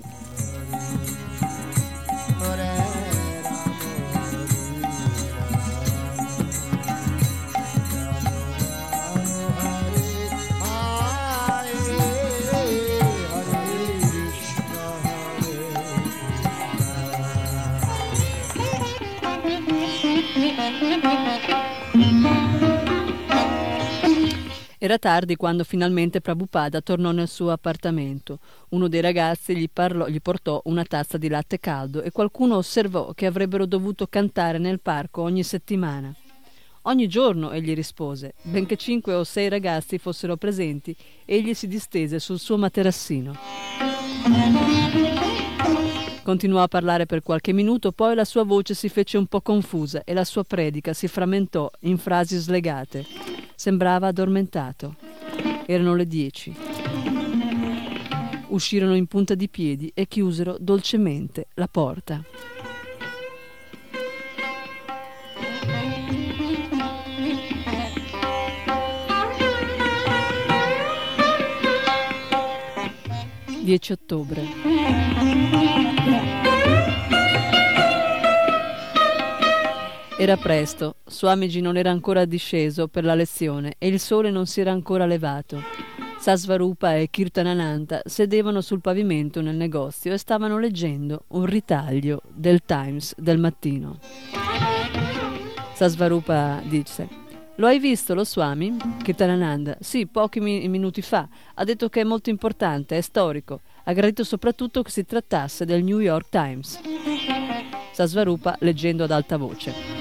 Era tardi quando finalmente Prabhupada tornò nel suo appartamento. Uno dei ragazzi gli portò una tazza di latte caldo e qualcuno osservò che avrebbero dovuto cantare nel parco ogni settimana. Ogni giorno, egli rispose. Benché 5 o 6 ragazzi fossero presenti, egli si distese sul suo materassino. Continuò a parlare per qualche minuto, poi la sua voce si fece un po' confusa e la sua predica si frammentò in frasi slegate. Sembrava addormentato. Erano le 10. Uscirono in punta di piedi e chiusero dolcemente la porta. ottobre. Era presto, Swamiji non era ancora disceso per la lezione e il sole non si era ancora levato. Sasvarupa e Kirtanananda sedevano sul pavimento nel negozio e stavano leggendo un ritaglio del Times del mattino. Sasvarupa disse: «Lo hai visto lo Swami?» Kirtanananda: «Sì, pochi minuti fa. Ha detto che è molto importante, è storico. Ha gradito soprattutto che si trattasse del New York Times». Sasvarupa leggendo ad alta voce: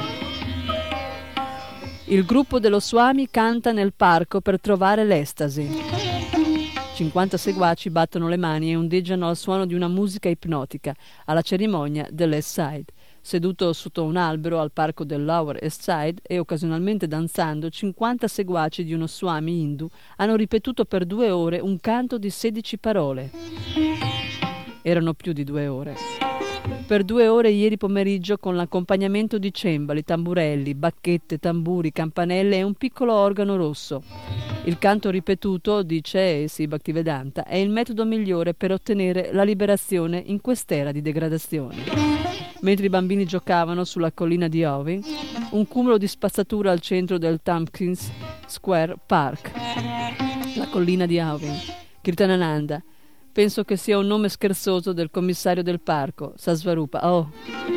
«Il gruppo dello Swami canta nel parco per trovare l'estasi. 50 seguaci battono le mani e ondeggiano al suono di una musica ipnotica alla cerimonia dell'East Side. Seduto sotto un albero al parco del Lower East Side e occasionalmente danzando, 50 seguaci di uno Swami hindu hanno ripetuto per 2 ore un canto di 16 parole. Erano più di 2 ore. Per 2 ore ieri pomeriggio con l'accompagnamento di cembali, tamburelli, bacchette, tamburi, campanelle e un piccolo organo rosso. Il canto ripetuto, dice Sri Bhaktivedanta, è il metodo migliore per ottenere la liberazione in quest'era di degradazione. Mentre i bambini giocavano sulla collina di Oving, un cumulo di spazzatura al centro del Tompkins Square Park. La collina di Oving. Kirtanananda: penso che sia un nome scherzoso del commissario del parco. Sasvarupa: oh.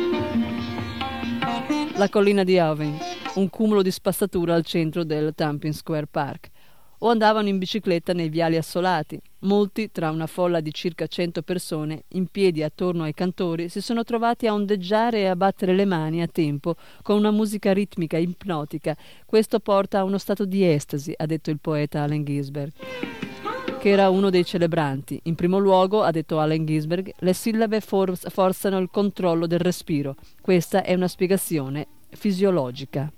La collina di Oving, un cumulo di spazzatura al centro del Tompkins Square Park. O andavano in bicicletta nei viali assolati. Molti, tra una folla di circa 100 persone, in piedi attorno ai cantori, si sono trovati a ondeggiare e a battere le mani a tempo con una musica ritmica ipnotica. Questo porta a uno stato di estasi, ha detto il poeta Allen Ginsberg, che era uno dei celebranti. In primo luogo, ha detto Allen Ginsberg, le sillabe forzano il controllo del respiro. Questa è una spiegazione fisiologica.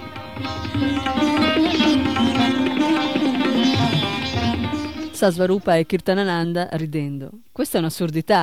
Sasvarupa e Kirtanananda ridendo: questa è un'assurdità.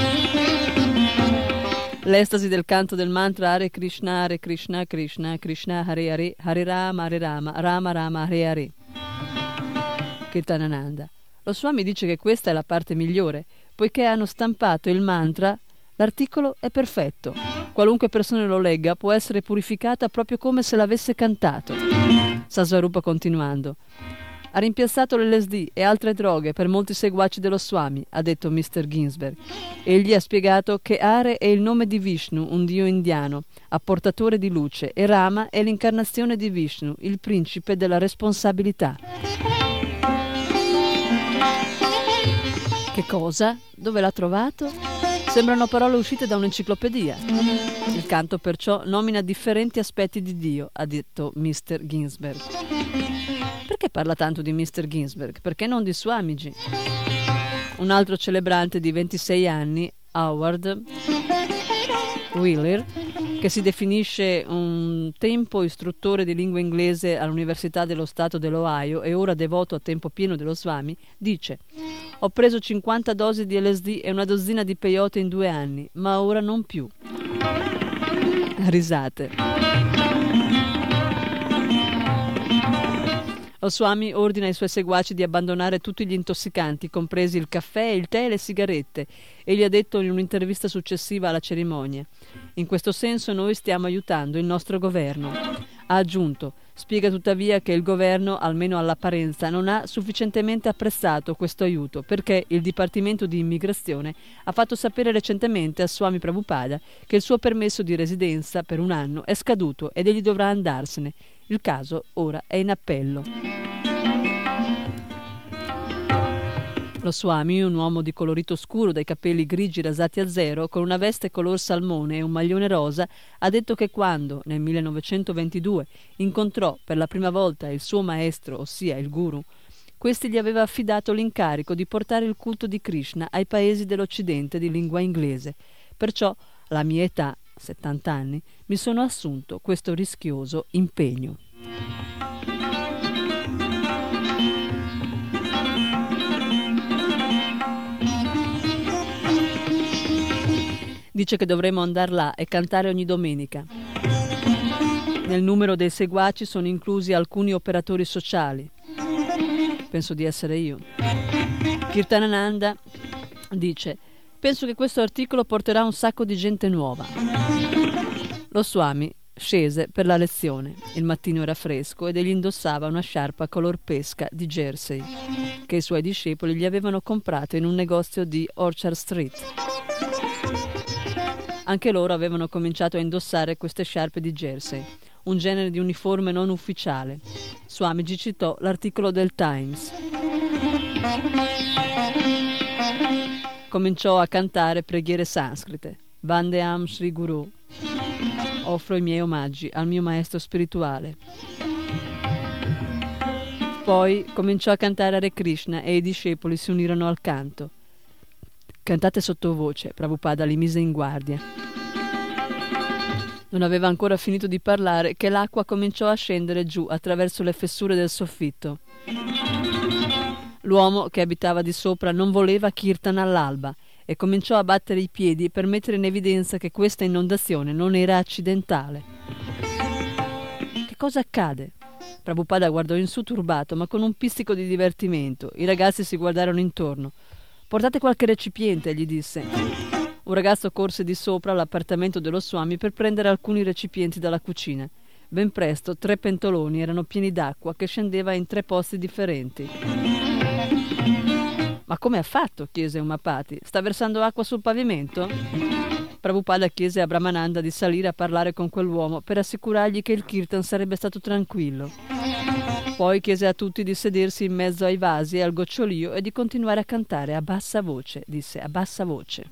L'estasi del canto del mantra Hare Krishna, Krishna Krishna Hare Hare, Hare Rama, Rama Rama, Hare Hare. Kirtanananda: Lo Swami dice che questa è la parte migliore, poiché hanno stampato il mantra, l'articolo è perfetto. Qualunque persona lo legga può essere purificata proprio come se l'avesse cantato. Swarupa continuando. Ha rimpiazzato l'LSD e altre droghe per molti seguaci dello Swami, ha detto Mr. Ginsberg. Egli ha spiegato che Are è il nome di Vishnu, un dio indiano, apportatore di luce, e Rama è l'incarnazione di Vishnu, il principe della responsabilità. Che cosa? Dove l'ha trovato? Sembrano parole uscite da un'enciclopedia. Il canto perciò nomina differenti aspetti di Dio, ha detto Mr. Ginsberg. Perché parla tanto di Mr. Ginsberg? Perché non di Swamiji? Un altro celebrante di 26 anni, Howard Wheeler, che si definisce un tempo istruttore di lingua inglese all'Università dello Stato dell'Ohio e ora devoto a tempo pieno dello Swami, dice: ho preso 50 dosi di LSD e una dozzina di peyote in 2 anni, ma ora non più. Risate. Lo Swami ordina ai suoi seguaci di abbandonare tutti gli intossicanti, compresi il caffè, il tè e le sigarette, e gli ha detto in un'intervista successiva alla cerimonia: in questo senso noi stiamo aiutando il nostro governo. Ha aggiunto: spiega tuttavia che il governo, almeno all'apparenza, non ha sufficientemente apprezzato questo aiuto, perché il Dipartimento di Immigrazione ha fatto sapere recentemente a Swami Prabhupada che il suo permesso di residenza per 1 anno è scaduto ed egli dovrà andarsene. Il caso ora è in appello. Lo Swami, un uomo di colorito scuro, dai capelli grigi rasati a zero, con una veste color salmone e un maglione rosa, ha detto che quando, nel 1922, incontrò per la prima volta il suo maestro, ossia il guru, questi gli aveva affidato l'incarico di portare il culto di Krishna ai paesi dell'Occidente di lingua inglese. Perciò, alla mia età, 70 anni, mi sono assunto questo rischioso impegno. Dice che dovremmo andare là e cantare ogni domenica. Nel numero dei seguaci sono inclusi alcuni operatori sociali. Penso di essere io. Kirtanananda dice: penso che questo articolo porterà un sacco di gente nuova. Lo Swami scese per la lezione. Il mattino era fresco ed egli indossava una sciarpa color pesca di jersey che i suoi discepoli gli avevano comprato in un negozio di Orchard Street. Anche loro avevano cominciato a indossare queste sciarpe di jersey, un genere di uniforme non ufficiale. Swamiji citò l'articolo del Times. Cominciò a cantare preghiere sanscrite. Vandeam Sri Guru. Offro i miei omaggi al mio maestro spirituale. Poi cominciò a cantare Hare Krishna e i discepoli si unirono al canto. Cantate sottovoce, Prabhupada li mise in guardia. Non aveva ancora finito di parlare che l'acqua cominciò a scendere giù attraverso le fessure del soffitto. L'uomo che abitava di sopra non voleva kirtan all'alba e cominciò a battere i piedi per mettere in evidenza che questa inondazione non era accidentale. Che cosa accade? Prabhupada guardò in su turbato, ma con un pizzico di divertimento. I ragazzi si guardarono intorno. «Portate qualche recipiente», gli disse. Un ragazzo corse di sopra all'appartamento dello Swami per prendere alcuni recipienti dalla cucina. Ben presto 3 pentoloni erano pieni d'acqua che scendeva in 3 posti differenti. «Ma come ha fatto?» chiese Umapati. «Sta versando acqua sul pavimento?» Prabhupada chiese a Brahmananda di salire a parlare con quell'uomo per assicurargli che il kirtan sarebbe stato tranquillo. Poi chiese a tutti di sedersi in mezzo ai vasi e al gocciolio e di continuare a cantare a bassa voce, disse, a bassa voce.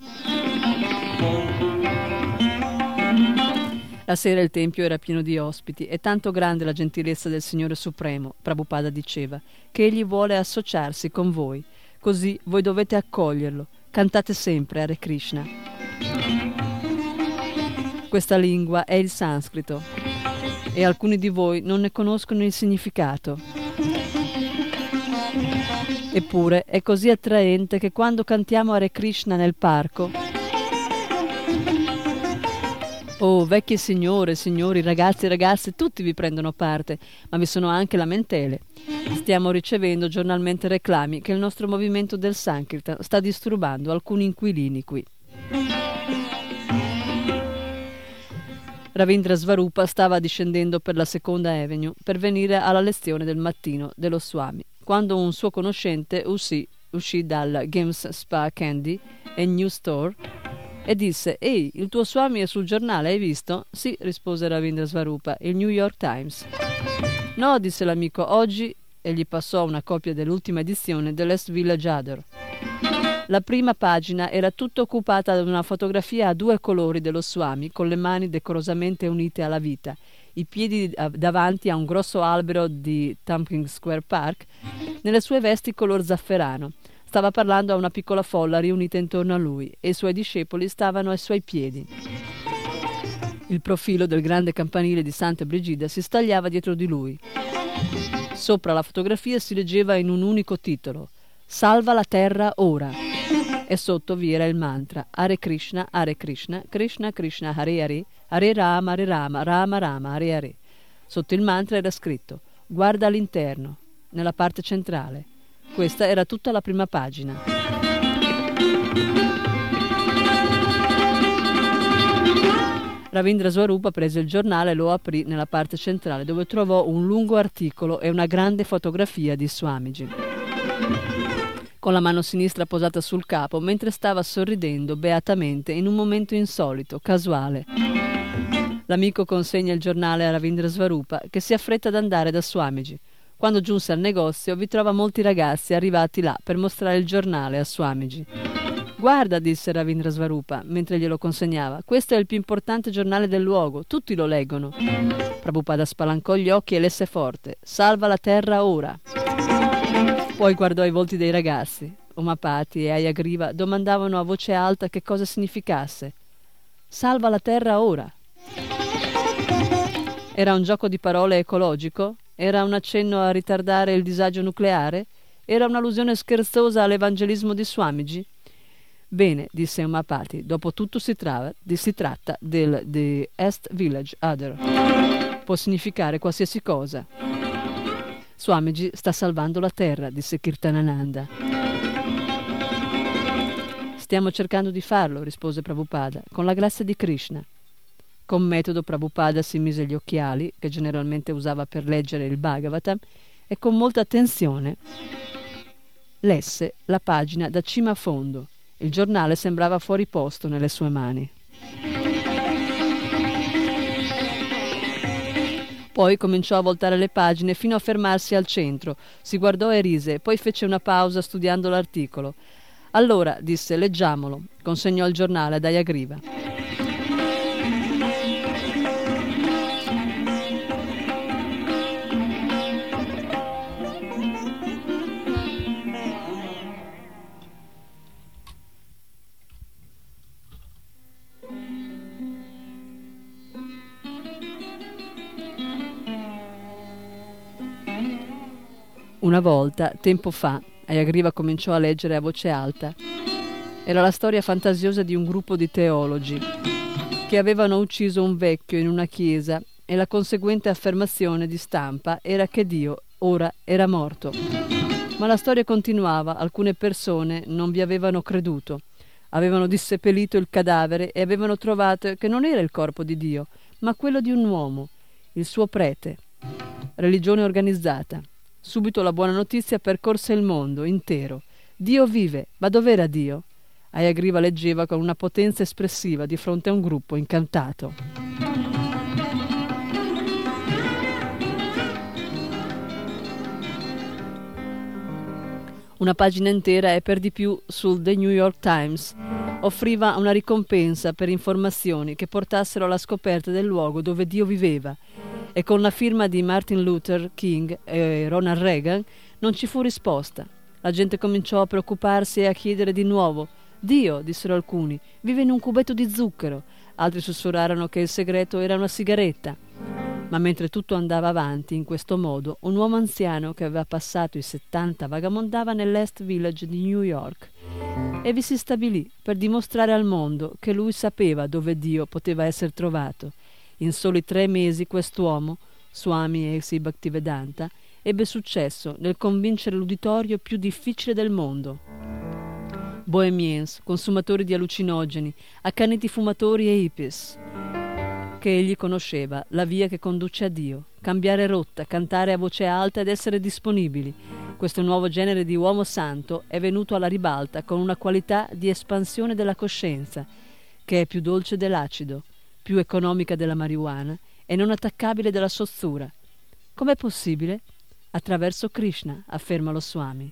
La sera il tempio era pieno di ospiti e tanto grande la gentilezza del Signore Supremo, Prabhupada diceva, che egli vuole associarsi con voi. Così voi dovete accoglierlo. Cantate sempre Hare Krishna. Questa lingua è il sanscrito e alcuni di voi non ne conoscono il significato. Eppure è così attraente che quando cantiamo Hare Krishna nel parco Oh, vecchie signore, signori, ragazzi e ragazze, tutti vi prendono parte, ma vi sono anche lamentele. Stiamo ricevendo giornalmente reclami che il nostro movimento del Sankirtan sta disturbando alcuni inquilini qui. Ravindra Svarupa stava discendendo per la Seconda Avenue per venire alla lezione del mattino dello Swami, quando un suo conoscente uscì dal Games Spa Candy e New Store e disse: «Ehi, il tuo Swami è sul giornale, hai visto?» «Sì», rispose Ravindra Svarupa, «il New York Times». «No», disse l'amico, «oggi», e gli passò una copia dell'ultima edizione dell'East Village Other. La prima pagina era tutta occupata da una fotografia a 2 colori dello Swami, con le mani decorosamente unite alla vita, i piedi davanti a un grosso albero di Tompkins Square Park, nelle sue vesti color zafferano. Stava parlando a una piccola folla riunita intorno a lui e i suoi discepoli stavano ai suoi piedi. Il profilo del grande campanile di Santa Brigida si stagliava dietro di lui. Sopra la fotografia si leggeva in un unico titolo: «Salva la terra ora». E sotto vi era il mantra: Hare Krishna, Krishna Krishna, Hare Rama, Rama Rama, Hare Hare. Sotto il mantra era scritto: «Guarda all'interno», nella parte centrale. Questa era tutta la prima pagina. Ravindra Svarupa prese il giornale e lo aprì nella parte centrale, dove trovò un lungo articolo e una grande fotografia di Swamiji, con la mano sinistra posata sul capo, mentre stava sorridendo beatamente in un momento insolito, casuale. L'amico consegna il giornale a Ravindra Svarupa, che si affretta ad andare da Swamiji. Quando giunse al negozio vi trova molti ragazzi arrivati là per mostrare il giornale a Swamiji. «Guarda», disse Ravindra Svarupa mentre glielo consegnava, «questo è il più importante giornale del luogo, tutti lo leggono». Prabhupada spalancò gli occhi e lesse forte: «Salva la terra ora». Poi guardò i volti dei ragazzi. Omapati e Ayagriva domandavano a voce alta che cosa significasse. «Salva la terra ora». Era un gioco di parole ecologico? Era un accenno a ritardare il disagio nucleare? Era un'allusione scherzosa all'evangelismo di Swamiji? «Bene», disse Omapati, «dopo tutto si tratta del The East Village Other. Può significare qualsiasi cosa». «Swamiji sta salvando la terra», disse Kirtanananda. «Stiamo cercando di farlo», rispose Prabhupada, «con la grazia di Krishna». Con metodo Prabhupada si mise gli occhiali, che generalmente usava per leggere il Bhagavatam, e con molta attenzione lesse la pagina da cima a fondo. Il giornale sembrava fuori posto nelle sue mani. Poi cominciò a voltare le pagine fino a fermarsi al centro, si guardò e rise, poi fece una pausa studiando l'articolo. «Allora», disse, «leggiamolo». Consegnò il giornale ad Ayagriva. Una volta, tempo fa, Ayagriva cominciò a leggere a voce alta. Era la storia fantasiosa di un gruppo di teologi che avevano ucciso un vecchio in una chiesa e la conseguente affermazione di stampa era che Dio ora era morto. Ma la storia continuava, alcune persone non vi avevano creduto, avevano disseppellito il cadavere e avevano trovato che non era il corpo di Dio, ma quello di un uomo, il suo prete. Religione organizzata. Subito la buona notizia percorse il mondo intero. Dio vive, ma dov'era Dio? Ayagriva leggeva con una potenza espressiva di fronte a un gruppo incantato. Una pagina intera e per di più sul The New York Times offriva una ricompensa per informazioni che portassero alla scoperta del luogo dove Dio viveva, e con la firma di Martin Luther King e Ronald Reagan non ci fu risposta. La gente cominciò a preoccuparsi e a chiedere di nuovo. «Dio», dissero alcuni, «vive in un cubetto di zucchero». Altri sussurrarono che il segreto era una sigaretta. Ma mentre tutto andava avanti in questo modo, un uomo anziano che aveva passato i 70 vagabondava nell'East Village di New York. e vi si stabilì per dimostrare al mondo che lui sapeva dove Dio poteva essere trovato. In soli 3 mesi quest'uomo, Swami A.C. Bhaktivedanta, ebbe successo nel convincere l'uditorio più difficile del mondo. Bohemiens, consumatori di allucinogeni, accaniti fumatori e hippies, che egli conosceva, la via che conduce a Dio, cambiare rotta, cantare a voce alta ed essere disponibili. Questo nuovo genere di uomo santo è venuto alla ribalta con una qualità di espansione della coscienza, che è più dolce dell'acido, più economica della marijuana e non attaccabile della sozzura. Com'è possibile? Attraverso Krishna, afferma lo Swami.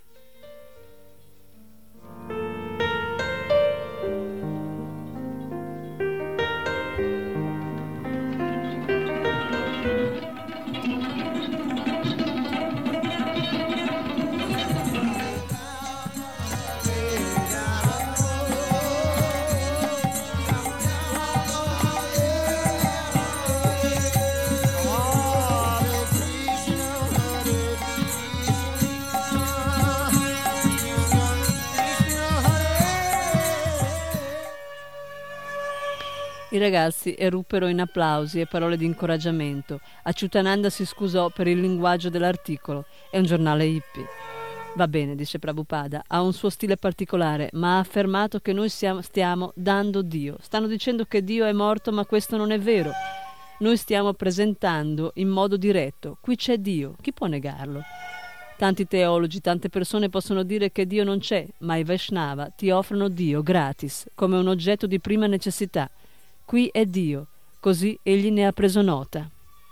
I ragazzi eruppero in applausi e parole di incoraggiamento. Achyutananda si scusò per il linguaggio dell'articolo. È un giornale hippie. Va bene, dice Prabhupada, ha un suo stile particolare, ma ha affermato che noi stiamo dando Dio. Stanno dicendo che Dio è morto, ma questo non è vero. Noi stiamo presentando in modo diretto. Qui c'è Dio, chi può negarlo? Tanti teologi, tante persone possono dire che Dio non c'è, ma i Vaishnava ti offrono Dio gratis, come un oggetto di prima necessità. Qui è Dio, così egli ne ha preso nota.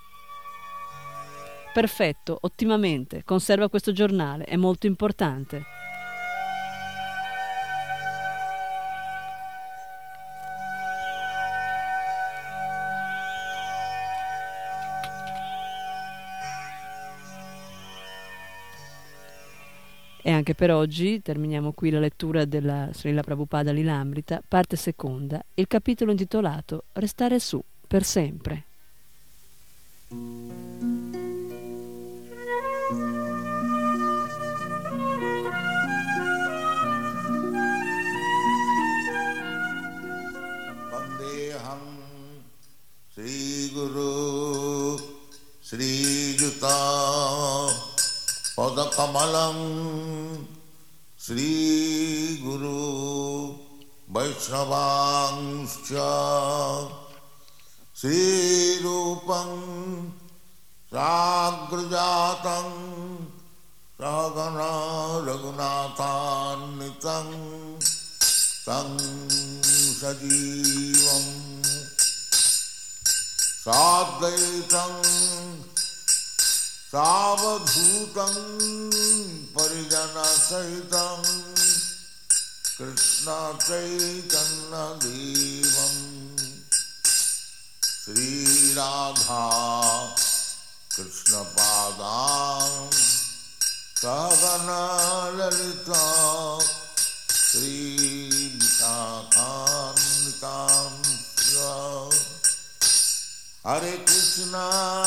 Perfetto, ottimamente, conserva questo giornale, è molto importante. E anche per oggi terminiamo qui la lettura della Srila Prabhupada Lilamrita, parte seconda, il capitolo intitolato Restare su per sempre. Vandeham Sri Guru Sri Yuta Padakamalam Sri Guru Vaishnavanscha Sri Rupam Sagrajatam Ragana Raghunathannitam Tam Sajivam Sadvaitam Savadhutam Parijana Sahitam Krishna Chaitanya Devam Sri Radha Krishna Padam Sagana Lalita Sri Vishakanitam Hare Krishna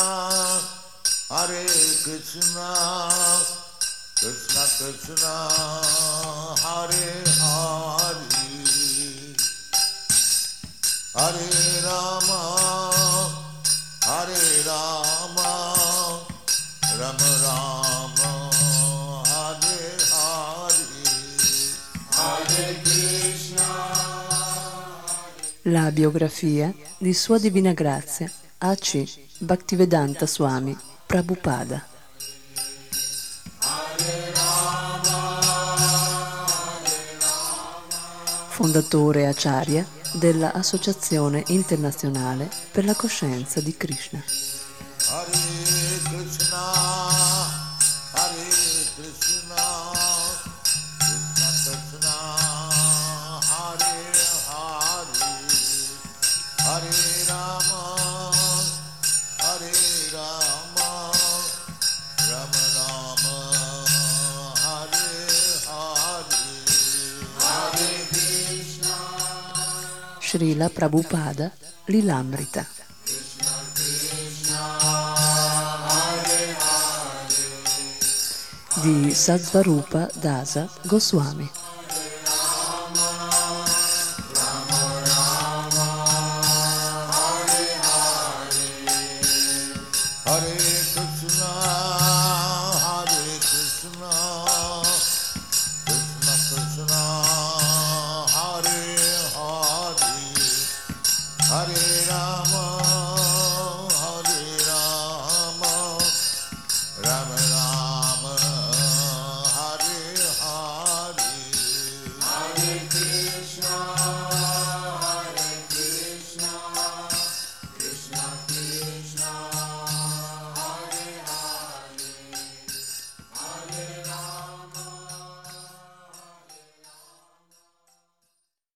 Hare Krishna, Krishna Krishna, Hare Hare, Hare Rama, Hare Rama, Rama Rama, Hare Hare, Hare Krishna. La biografia di Sua Divina Grazia A.C. Bhaktivedanta Swami Prabhupada. Fondatore Acharya della Associazione Internazionale per la Coscienza di Krishna. Hare Krishna, Hare Krishna, Krishna Krishna, Hare Hare, Hare Rama, Hare Rama, Rama Rama, Hare Hare, Hare Krishna. Srila Prabhupada Lilamrita. Di Satsvarupa Dasa Goswami. Krishna